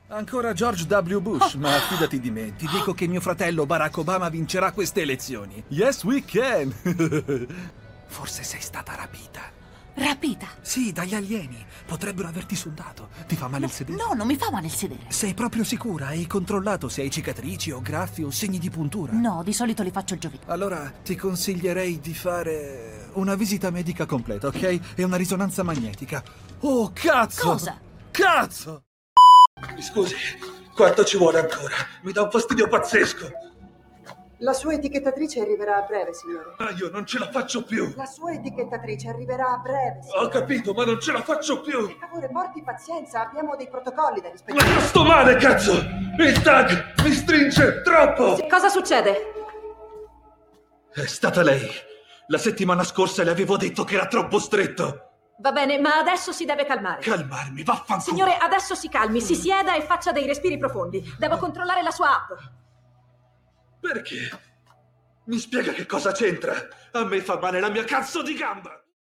Ancora George W. Bush, ma fidati di me, ti dico che mio fratello Barack Obama vincerà queste elezioni. Yes, we can! Forse sei stata rapita. Rapita? Sì, dagli alieni. Potrebbero averti sondato. Ti fa male il sedere? No, non mi fa male il sedere. Sei proprio sicura? Hai controllato se hai cicatrici o graffi o segni di puntura? No, di solito li faccio giovedì. Allora, ti consiglierei di fare una visita medica completa, ok? E una risonanza magnetica. Oh, cazzo! Cosa? Cazzo! Mi scusi, quanto ci vuole ancora? Mi dà un fastidio pazzesco. La sua etichettatrice arriverà a breve, signore. Ma io non ce la faccio più. La sua etichettatrice arriverà a breve, signore. Ho capito, ma non ce la faccio più. Per favore, porti pazienza, abbiamo dei protocolli da rispettare. Ma io sto male, cazzo! Il tag mi stringe troppo! Sì, cosa succede? È stata lei. La settimana scorsa le avevo detto che era troppo stretto. Va bene, ma adesso si deve calmare. Calmarmi, vaffanculo. Signore, adesso si calmi, si sieda e faccia dei respiri profondi. Devo controllare la sua app. Perché? Mi spiega che cosa c'entra? A me fa male la mia cazzo di gamba!